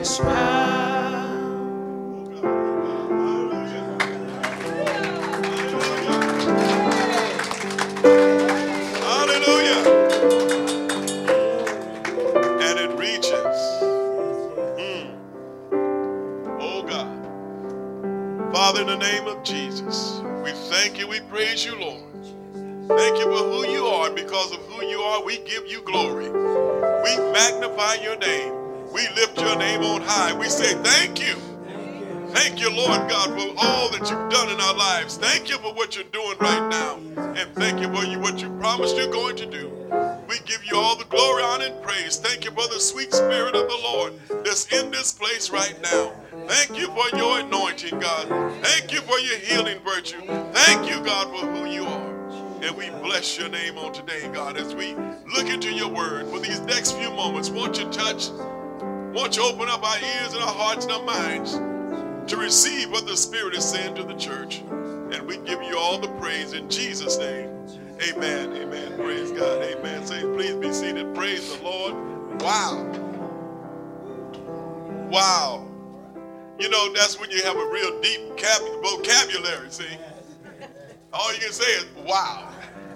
smile. Hallelujah. And it reaches. Oh God. Father, in the name of Jesus, we thank you, we praise you, Lord. Thank you for who you are. Because of who you are, we give you glory. We magnify your name. We lift your name on high. We say thank you. Thank you, Lord God, for all that you've done in our lives. Thank you for what you're doing right now. And thank you for what you promised you're going to do. We give you all the glory, honor, and praise. Thank you for the sweet spirit of the Lord that's in this place right now. Thank you for your anointing, God. Thank you for your healing virtue. Thank you, God, for who you are. And we bless your name on today, God, as we look into your word. For these next few moments, won't you touch, won't you open up our ears and our hearts and our minds to receive what the Spirit is saying to the church. And we give you all the praise in Jesus' name. Amen, amen. Praise God, amen. Say, please be seated. Praise the Lord. Wow. Wow. You know, that's when you have a real deep vocabulary, see? All you can say is, wow.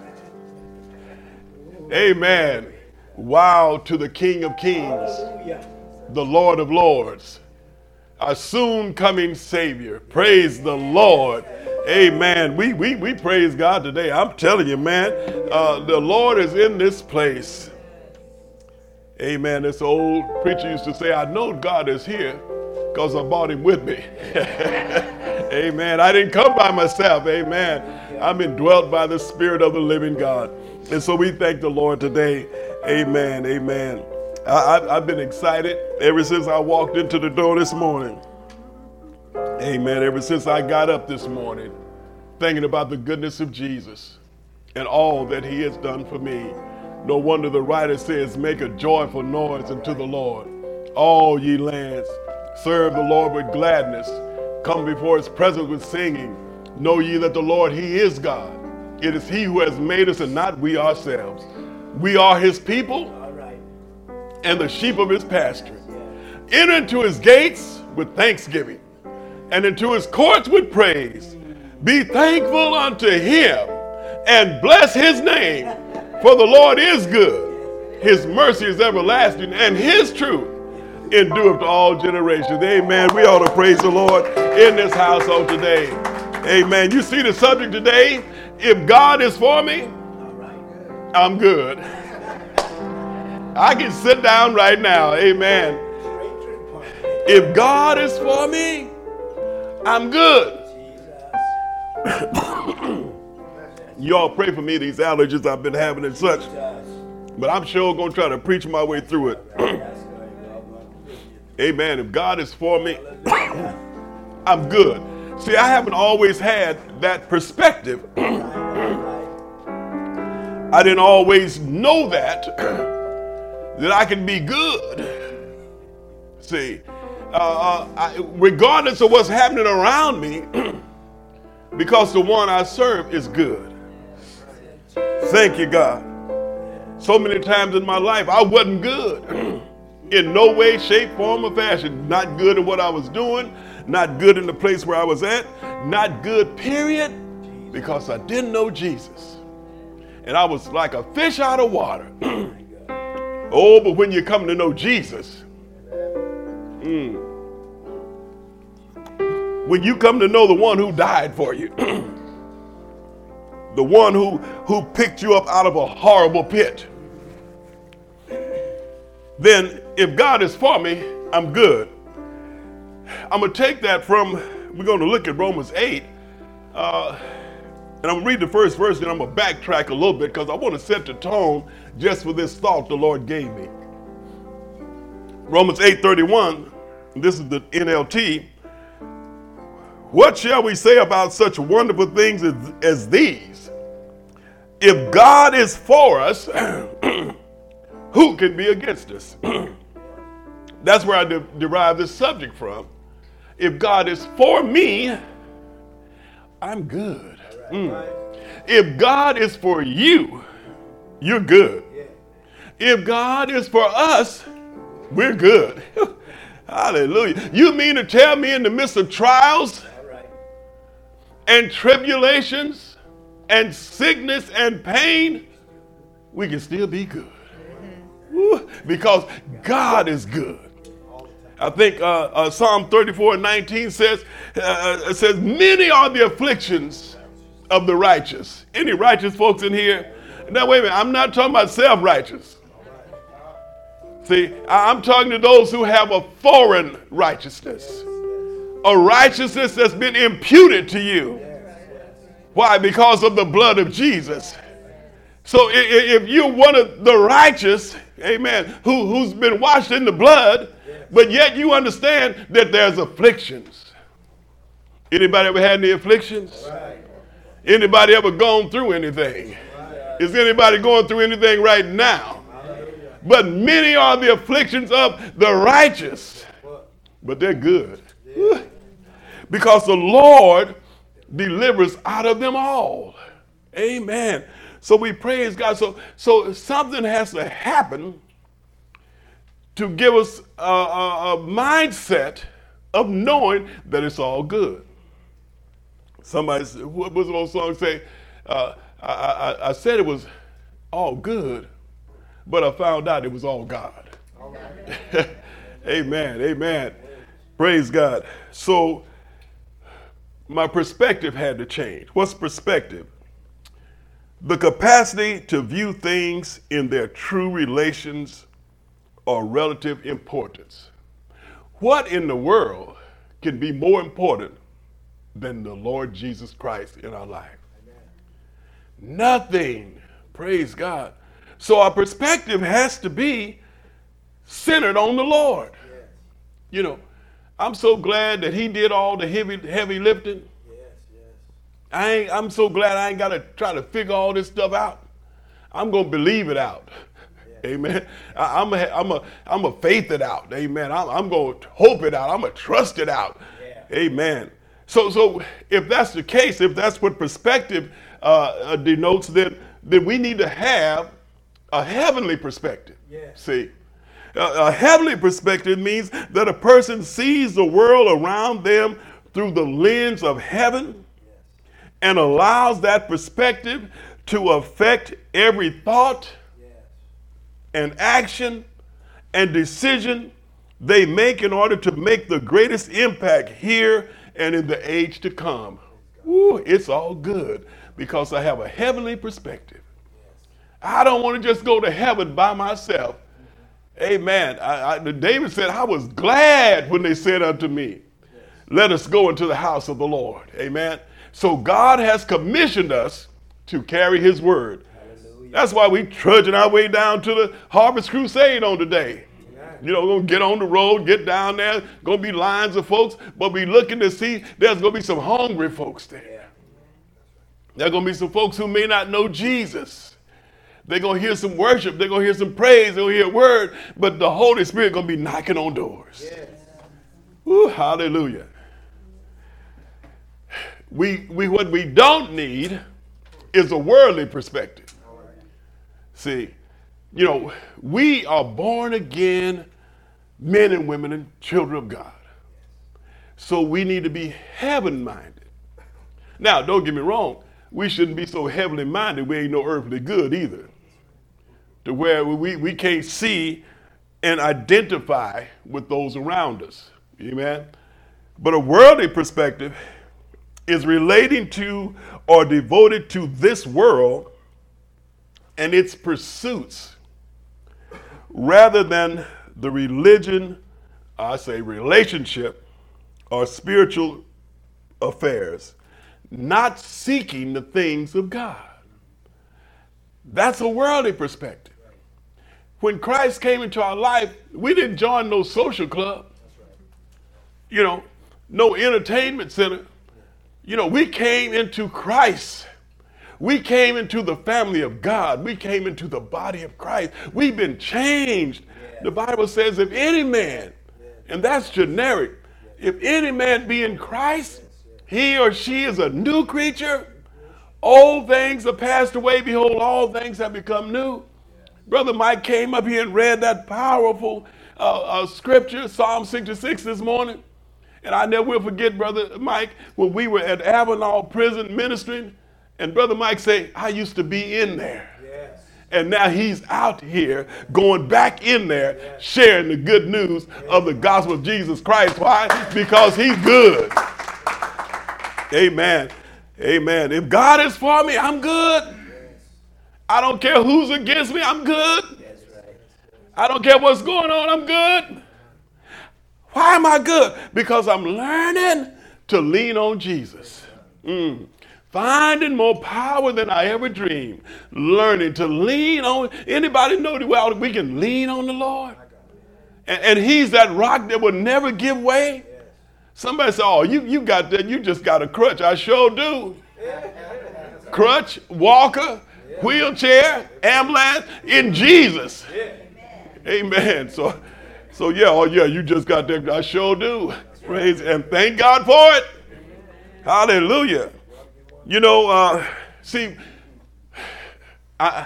Amen. Wow to the King of Kings, the Lord of Lords, our soon coming Savior. Praise the Lord. Amen. We praise God today. I'm telling you, man, the Lord is in this place. Amen. This old preacher used to say, I know God is here because I brought him with me. Amen. I didn't come by myself. Amen. I'm indwelt by the Spirit of the living God. And so we thank the Lord today. Amen. Amen. I've been excited ever since I walked into the door this morning. Amen. Ever since I got up this morning, thinking about the goodness of Jesus and all that he has done for me. No wonder the writer says, make a joyful noise unto the Lord. All ye lands, serve the Lord with gladness. Come before his presence with singing. Know ye that the Lord, he is God. It is he who has made us and not we ourselves. We are his people and the sheep of his pasture. Enter into his gates with thanksgiving and into his courts with praise. Be thankful unto him and bless his name, for the Lord is good. His mercy is everlasting, and his truth endureth to all generations. Amen. We ought to praise the Lord in this household today. Amen. You see the subject today? If God is for me, I'm good. I can sit down right now. Amen. If God is for me, I'm good. You all pray for me, these allergies I've been having and such. But I'm sure going to try to preach my way through it. Amen. If God is for me, I'm good. See, I haven't always had that perspective. I didn't always know that I can be good. See, regardless of what's happening around me, because the one I serve is good. Thank you, God. So many times in my life, I wasn't good. In no way, shape, form, or fashion. Not good in what I was doing. Not good in the place where I was at. Not good, period. Because I didn't know Jesus. And I was like a fish out of water. Oh, but when you come to know Jesus, when you come to know the one who died for you, the one who picked you up out of a horrible pit, then if God is for me, I'm good. I'm going to take that from, we're going to look at Romans 8, and I'm going to read the first verse, and I'm going to backtrack a little bit because I want to set the tone just for this thought the Lord gave me. Romans 8:31, this is the NLT. What shall we say about such wonderful things as these? If God is for us, who can be against us? That's where I derive this subject from. If God is for me, I'm good. If God is for you, you're good. If God is for us, we're good. Hallelujah. You mean to tell me in the midst of trials and tribulations and sickness and pain, we can still be good? Woo, because God is good. I think Psalm 34:19 says, many are the afflictions of the righteous. Any righteous folks in here? Now, wait a minute. I'm not talking about self-righteous. See, I'm talking to those who have a foreign righteousness. A righteousness that's been imputed to you. Why? Because of the blood of Jesus. So if you're one of the righteous, amen, who's been washed in the blood, but yet you understand that there's afflictions. Anybody ever had any afflictions? Anybody ever gone through anything? Is anybody going through anything right now? But many are the afflictions of the righteous, but they're good. Because the Lord delivers out of them all. Amen. So we praise God. So something has to happen to give us a mindset of knowing that it's all good. Somebody said, what was the old song say? I said it was all good, but I found out it was all God. Amen. Amen. Praise God. So my perspective had to change. What's perspective? The capacity to view things in their true relations or relative importance. What in the world can be more important than the Lord Jesus Christ in our life? Amen. Nothing. Praise God. So our perspective has to be centered on the Lord. Yes. You know, I'm so glad that he did all the heavy lifting. Yes. I'm so glad I ain't got to try to figure all this stuff out. I'm going to believe it out. Yeah. Amen. I'm a faith it out. Amen. I'm going to hope it out. I'm going to trust it out. Yeah. Amen. So if that's the case, if that's what perspective denotes, then we need to have a heavenly perspective. Yeah. See, a heavenly perspective means that a person sees the world around them through the lens of heaven and allows that perspective to affect every thought and action and decision they make in order to make the greatest impact here and in the age to come. Ooh, it's all good because I have a heavenly perspective. I don't want to just go to heaven by myself. Amen. David said, I was glad when they said unto me, let us go into the house of the Lord. Amen. So God has commissioned us to carry his word. Hallelujah. That's why we trudging our way down to the Harvest Crusade on today. You know, we're going to get on the road, get down there, going to be lines of folks, but we looking to see there's going to be some hungry folks there. There's going to be some folks who may not know Jesus. They're going to hear some worship. They're going to hear some praise. They're going to hear a word. But the Holy Spirit going to be knocking on doors. Yes. Ooh, hallelujah. What we don't need is a worldly perspective. See, you know, we are born again men and women and children of God. So we need to be heaven-minded. Now, don't get me wrong. We shouldn't be so heavenly minded we ain't no earthly good either. To where we can't see and identify with those around us. Amen? But a worldly perspective is relating to or devoted to this world and its pursuits rather than the relationship or spiritual affairs, not seeking the things of God. That's a worldly perspective. When Christ came into our life, we didn't join no social club, you know, no entertainment center. You know, we came into Christ. We came into the family of God. We came into the body of Christ. We've been changed. Yeah. The Bible says if any man, and that's generic, if any man be in Christ, he or she is a new creature. Old things are passed away. Behold, all things have become new. Brother Mike came up here and read that powerful scripture, Psalm 66 this morning. And I never will forget, Brother Mike, when we were at Avenal Prison ministering, and Brother Mike said, I used to be in there. Yes. And now he's out here going back in there, yes, sharing the good news, yes, of the gospel of Jesus Christ. Why? Because he's good. Amen. Amen. If God is for me, I'm good. Yes. I don't care who's against me, I'm good. Yes, right. I don't care what's going on, I'm good. Why am I good? Because I'm learning to lean on Jesus. Finding more power than I ever dreamed. Learning to lean on. Anybody know that we can lean on the Lord? And he's that rock that will never give way. Somebody say, oh, you got that. You just got a crutch. I sure do. Crutch, walker, wheelchair, ambulance, in Jesus. Amen. So yeah, oh yeah, you just got that. I sure do. Praise and thank God for it. Hallelujah. You know, see, I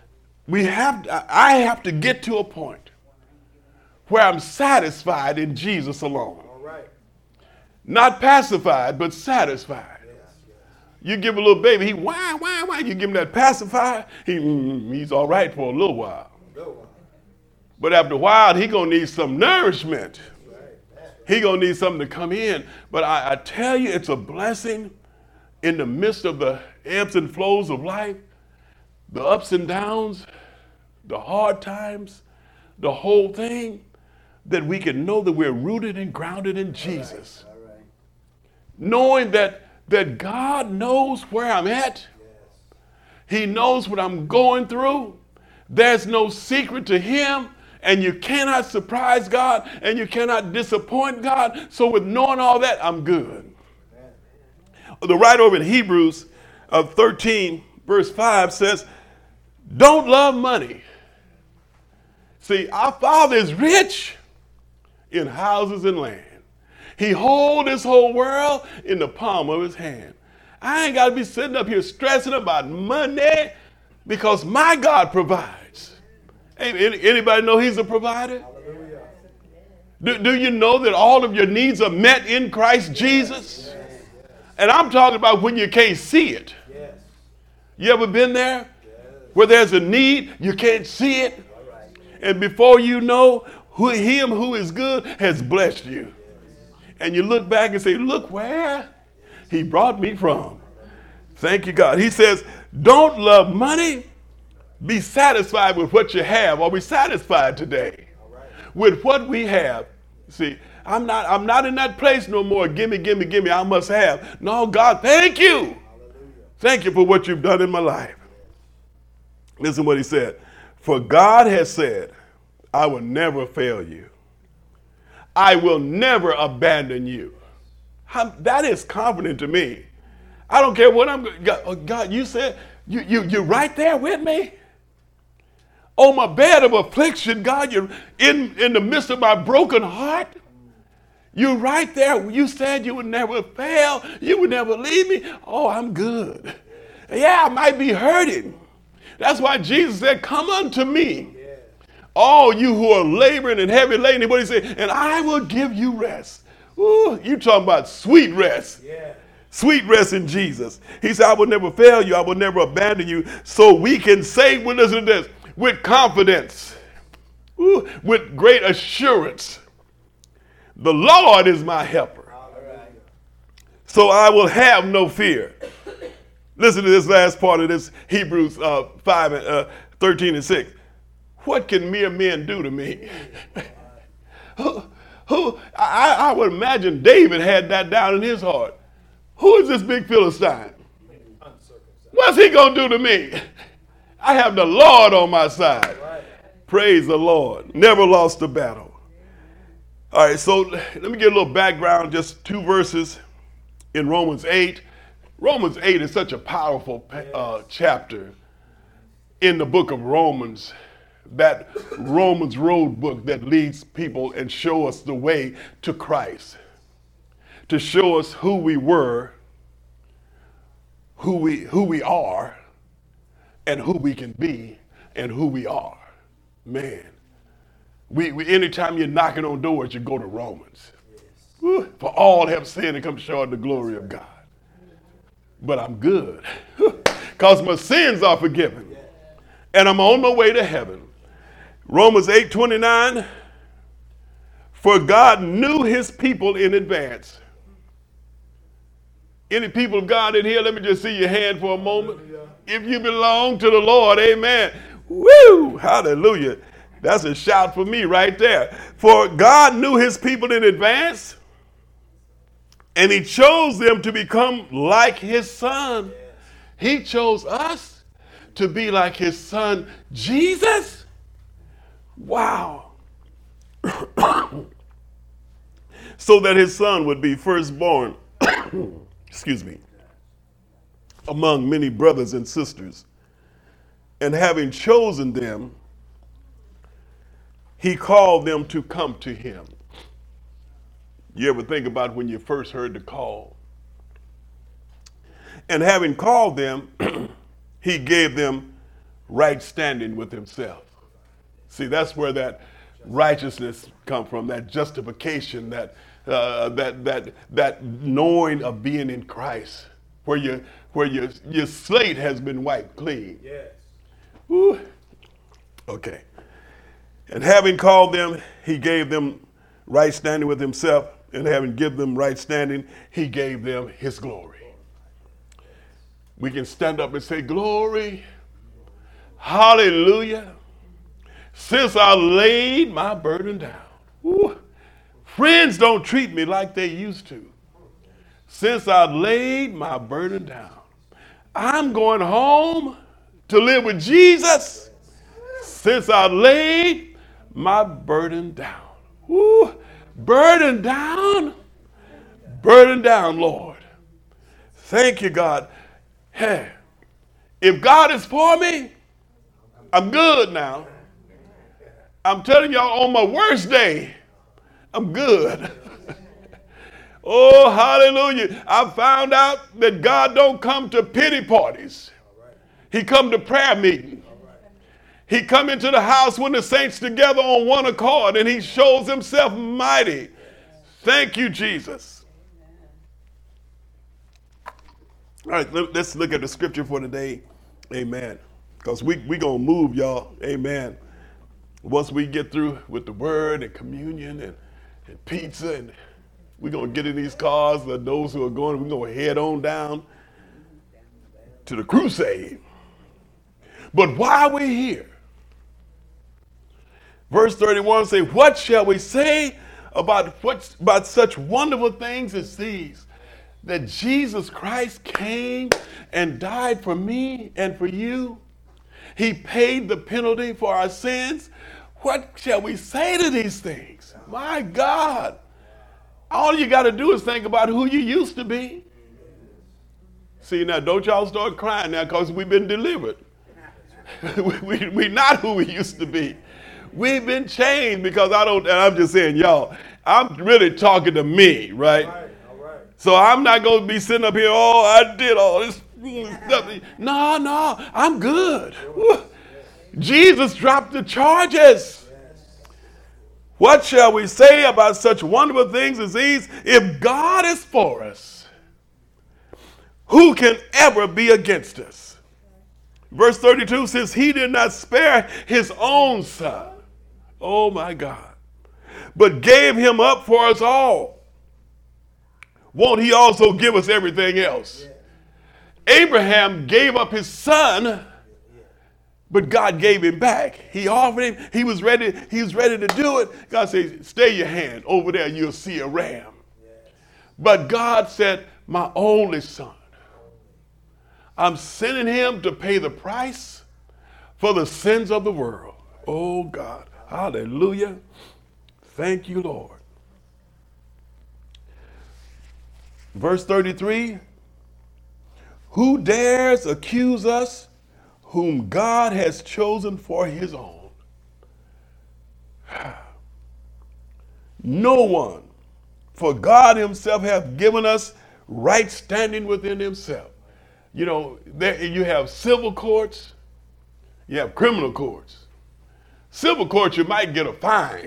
have to get to a point where I'm satisfied in Jesus alone. All right. Not pacified, but satisfied. You give a little baby, he why? You give him that pacifier, he's all right for a little while. But after a while, he's going to need some nourishment. He's going to need something to come in. But I tell you, it's a blessing in the midst of the ebbs and flows of life, the ups and downs, the hard times, the whole thing, that we can know that we're rooted and grounded in Jesus. All right. Knowing that God knows where I'm at. Yes. He knows what I'm going through. There's no secret to him. And you cannot surprise God, and you cannot disappoint God. So with knowing all that, I'm good. The writer over in Hebrews 13, verse 5 says, don't love money. See, our Father is rich in houses and land. He holds this whole world in the palm of his hand. I ain't got to be sitting up here stressing about money because my God provides. Anybody know he's a provider? Do you know that all of your needs are met in Christ Jesus? Yes. And I'm talking about when you can't see it. Yes. You ever been there? Yes. Where there's a need, you can't see it. Right. And before you know, him who is good has blessed you. Yes. And you look back and say, look where he brought me from. Thank you, God. He says, don't love money. Be satisfied with what you have. Are we satisfied today with what we have? See, I'm not in that place no more. Gimme, I must have. No, God, thank you. Hallelujah. Thank you for what you've done in my life. Listen what he said. For God has said, I will never fail you. I will never abandon you. That is confident to me. I don't care what I'm going. God, you said, you're right there with me. On my bed of affliction, God, you're in the midst of my broken heart. You're right there. You said you would never fail. You would never leave me. Oh, I'm good. Yeah, I might be hurting. That's why Jesus said, come unto me, all you who are laboring and heavy laden. What he said, and I will give you rest. Ooh, you talking about sweet rest. Yeah. Sweet rest in Jesus. He said, I will never fail you. I will never abandon you. So we can say, well, listen to this, with confidence, with great assurance, the Lord is my helper. So I will have no fear. Listen to this last part of this Hebrews 5, 13 and 6. What can mere men do to me? I would imagine David had that down in his heart. Who is this big Philistine? What's he going to do to me? I have the Lord on my side. Right. Praise the Lord. Never lost a battle. All right, so let me get a little background, just 2 verses in Romans 8. Romans 8 is such a powerful chapter in the book of Romans, that Romans road book that leads people and show us the way to Christ, to show us who we were, who we are, and who we can be, and who we are. Man, Anytime you're knocking on doors, you go to Romans. Woo, for all have sinned and come short of the glory of God. But I'm good because my sins are forgiven and I'm on my way to heaven. Romans 8:29, for God knew his people in advance. Any people of God in here, let me just see your hand for a moment. If you belong to the Lord, amen. Woo, hallelujah. That's a shout for me right there. For God knew his people in advance, and he chose them to become like his son. He chose us to be like his son, Jesus. Wow. So that his son would be firstborn, excuse me, among many brothers and sisters. And having chosen them, he called them to come to him. You ever think about when you first heard the call? And having called them, he gave them right standing with himself. See, that's where that righteousness come from, that justification, that knowing of being in Christ, where your slate has been wiped clean. Yes. Woo. Okay. And having called them, he gave them right standing with himself, and having given them right standing, he gave them his glory. We can stand up and say, glory, hallelujah, since I laid my burden down. Woo. Friends don't treat me like they used to. Since I laid my burden down, I'm going home to live with Jesus. Since I laid my burden down. Woo. Burden down, Lord. Thank you, God. Hey, if God is for me, I'm good now. I'm telling y'all, on my worst day, I'm good. Oh, hallelujah. I found out that God don't come to pity parties. He come to prayer meetings. He come into the house when the saints together on one accord, and he shows himself mighty. Thank you, Jesus. All right, let's look at the scripture for today. Amen. Because we going to move, y'all. Amen. Once we get through with the word and communion and pizza, and we're going to get in these cars, those who are going, we're going to head on down to the crusade. But while we're here, verse 31 say, what shall we say about such wonderful things as these? That Jesus Christ came and died for me and for you. He paid the penalty for our sins. What shall we say to these things? My God. All you got to do is think about who you used to be. See, now, don't y'all start crying now because we've been delivered. We're not who we used to be. We've been changed because I'm just saying, y'all, I'm really talking to me, right? All right. So I'm not going to be sitting up here, I did all this stuff. No, I'm good. Jesus dropped the charges. What shall we say about such wonderful things as these? If God is for us, who can ever be against us? Verse 32 says, he did not spare his own son. Oh my God. But gave him up for us all. Won't he also give us everything else? Abraham gave up his son, but God gave him back. He offered him. He was ready to do it. God says, stay your hand over there. You'll see a ram. But God said, my only son. I'm sending him to pay the price for the sins of the world. Oh God. Hallelujah. Thank you, Lord. Verse 33. Who dares accuse us whom God has chosen for his own? No one. For God himself hath given us right standing within himself. You know, you have civil courts, you have criminal courts. Civil court, you might get a fine.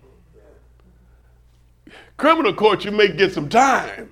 Criminal court, you may get some time.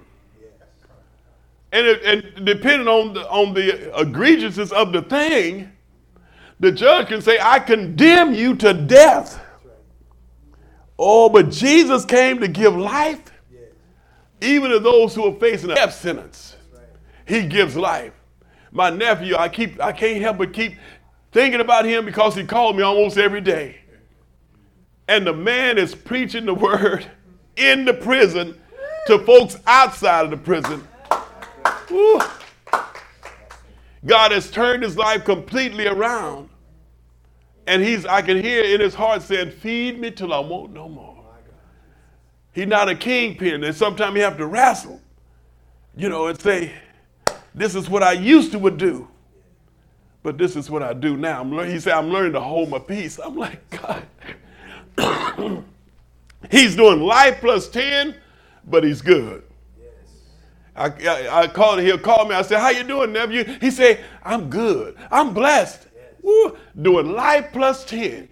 And depending on the egregiousness of the thing, the judge can say, I condemn you to death. Oh, but Jesus came to give life, even to those who are facing a death sentence. He gives life. My nephew, I can't help but keep thinking about him because he called me almost every day. And the man is preaching the word in the prison to folks outside of the prison. Woo. God has turned his life completely around. And I can hear in his heart saying, feed me till I want no more. He's not a kingpin. And sometimes you have to wrestle, and say, this is what I used to would do. But this is what I do now. He said, I'm learning to hold my peace. I'm like, God. He's doing life plus 10, but he's good. He'll call me. I said, how you doing, nephew? He said, I'm good. I'm blessed. Woo, doing life plus 10.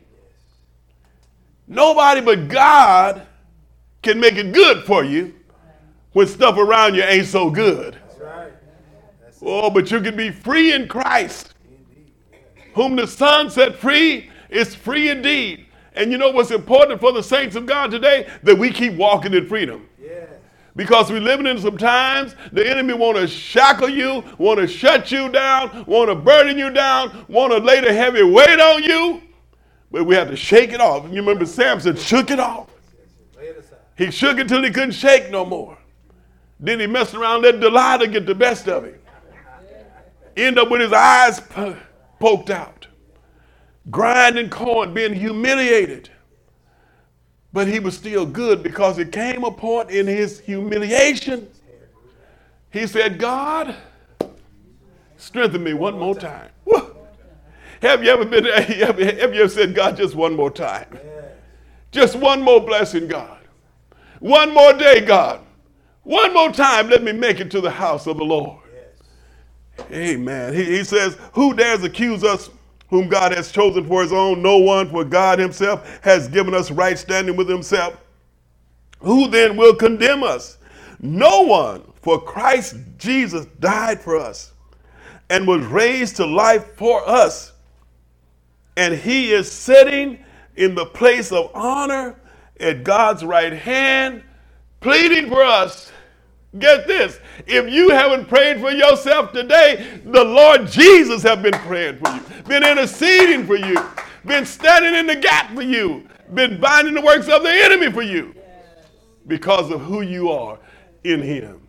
Nobody but God can make it good for you when stuff around you ain't so good. Oh, but you can be free in Christ. Whom the Son set free is free indeed. And you know what's important for the saints of God today? That we keep walking in freedom. Because we're living in some times the enemy want to shackle you, want to shut you down, want to burden you down, want to lay the heavy weight on you. But we have to shake it off. You remember Samson shook it off. He shook it till he couldn't shake no more. Then he messed around, let Delilah get the best of him. End up with his eyes poked out. Grinding corn, being humiliated. But he was still good because it came a point in his humiliation. He said, God, strengthen me one more time. Woo. Have you ever said, God, just one more time? Just one more blessing, God. One more day, God. One more time, let me make it to the house of the Lord. Amen. He says, who dares accuse us whom God has chosen for his own? No one, for God himself has given us right standing with himself. Who then will condemn us? No one, for Christ Jesus died for us and was raised to life for us. And he is sitting in the place of honor at God's right hand, pleading for us. Get this, if you haven't prayed for yourself today, the Lord Jesus has been praying for you, been interceding for you, been standing in the gap for you, been binding the works of the enemy for you because of who you are in him.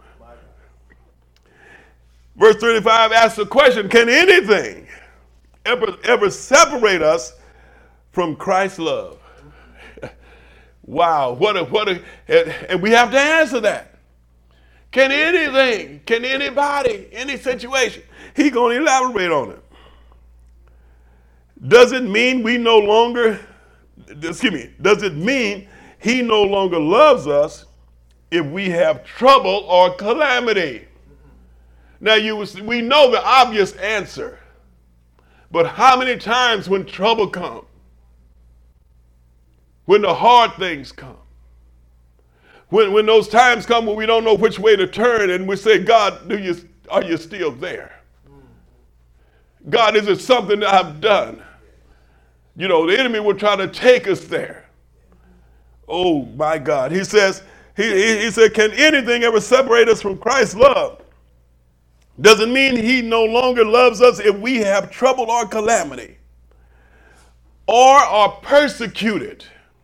Verse 35 asks the question, can anything ever separate us from Christ's love? Wow, and we have to answer that. Can anything, can anybody, any situation, he's going to elaborate on it. Does it mean he no longer loves us if we have trouble or calamity? Now we know the obvious answer, but how many times when trouble comes, when the hard things come, when those times come when we don't know which way to turn and we say, God, are you still there? God, is it something that I've done? The enemy will try to take us there. Oh my God. He says, he said, can anything ever separate us from Christ's love? Doesn't mean he no longer loves us if we have trouble or calamity, or are persecuted,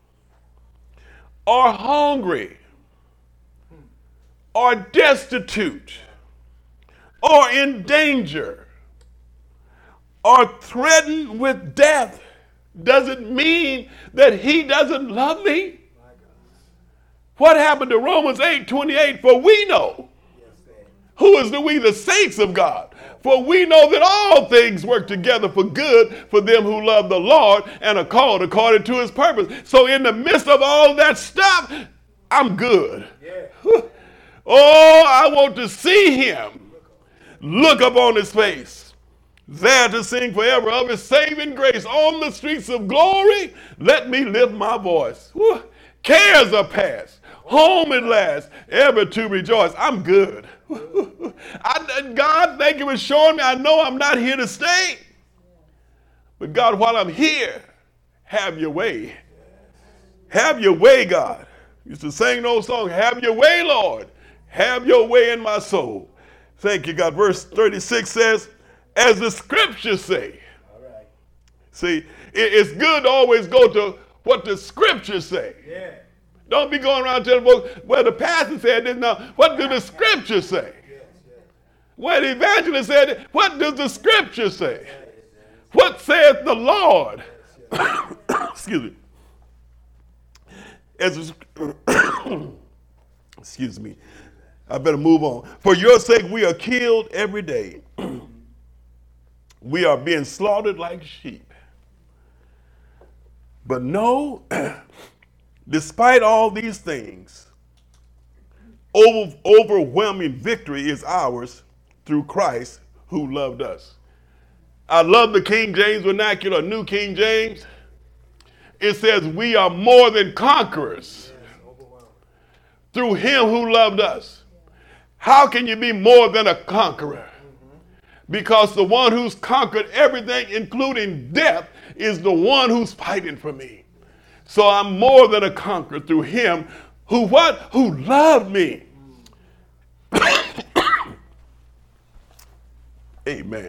or hungry, or destitute, or in danger, or threatened with death. Doesn't mean that he doesn't love me. What happened to Romans 8:28? For we know. Who is the we? The saints of God. For we know that all things work together for good for them who love the Lord and are called according to his purpose. So in the midst of all that stuff, I'm good. Yeah. Oh, I want to see him. Look up on his face. there to sing forever of his saving grace. On the streets of glory, let me lift my voice. Whew. Cares are past, home at last, ever to rejoice. I'm good. God, thank you for showing me. I know I'm not here to stay. But God, while I'm here, have your way. Have your way, God. Used to sing those songs, have your way, Lord. Have your way in my soul. Thank you, God. Verse 36 says, as the scriptures say. All right. See, it's good to always go to what the scriptures say. Yeah. Don't be going around telling folks, well, the pastor said this. Now, what do the scriptures say? Yes, yes. Well, the evangelist said it. What does the scripture say? What saith the Lord? Excuse me. Excuse me. I better move on. For your sake, we are killed every day. We are being slaughtered like sheep. But no, despite all these things, overwhelming victory is ours through Christ who loved us. I love the King James vernacular, New King James. It says we are more than conquerors through him who loved us. How can you be more than a conqueror? Because the one who's conquered everything, including death, is the one who's fighting for me. So I'm more than a conqueror through him who what? Who loved me. Amen.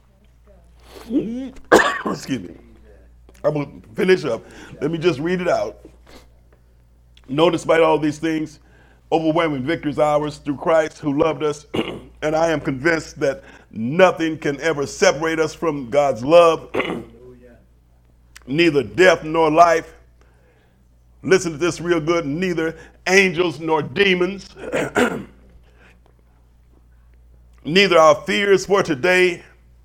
Excuse me. I'm going to finish up. Let me just read it out. No, despite all these things, overwhelming victory is ours through Christ who loved us. And I am convinced that nothing can ever separate us from God's love. Neither death nor life. Listen to this real good. Neither angels nor demons. Neither our fears for today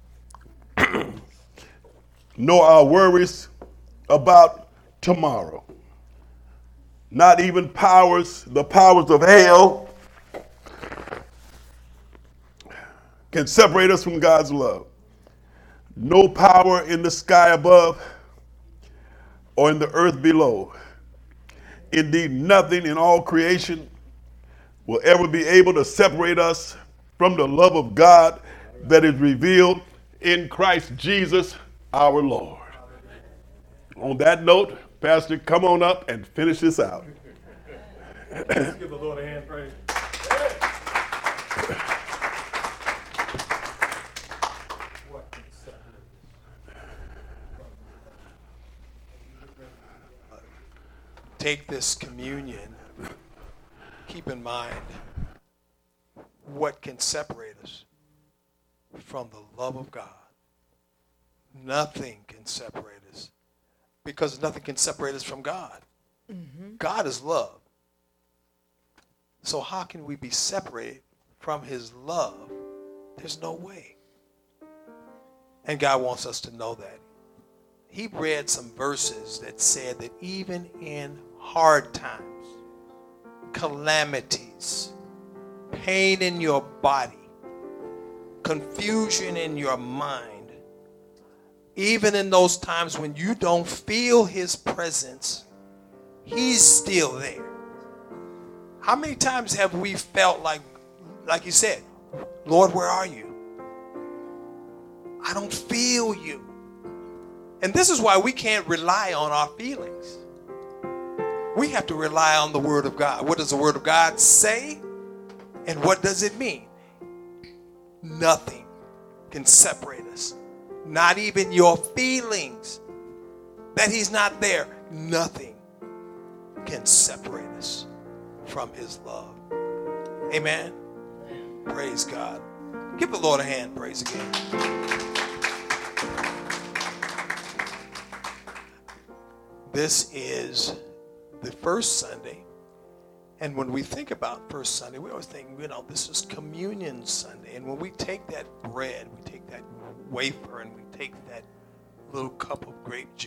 nor our worries about tomorrow. Not even the powers of hell can separate us from God's love. No power in the sky above or in the earth below. Indeed, nothing in all creation will ever be able to separate us from the love of God that is revealed in Christ Jesus our Lord. On that note, Pastor, come on up and finish this out. Let's give the Lord a hand praise. Take this communion. Keep in mind what can separate us from the love of God. Nothing can separate us because nothing can separate us from God. Mm-hmm. God is love. So how can we be separated from his love? There's no way. And God wants us to know that. He read some verses that said that even in hard times, calamities, pain in your body, confusion in your mind, even in those times when you don't feel his presence, he's still there. How many times have we felt like you said, Lord, where are you? I don't feel you. And this is why we can't rely on our feelings. We have to rely on the Word of God. What does the Word of God say? And what does it mean? Nothing can separate us. Not even your feelings that he's not there. Nothing can separate us from his love. Amen. Praise God. Give the Lord a hand. Praise again. This is the first Sunday. And when we think about first Sunday, we always think, this is Communion Sunday. And when we take that bread, we take that wafer, and we take that little cup of grape juice,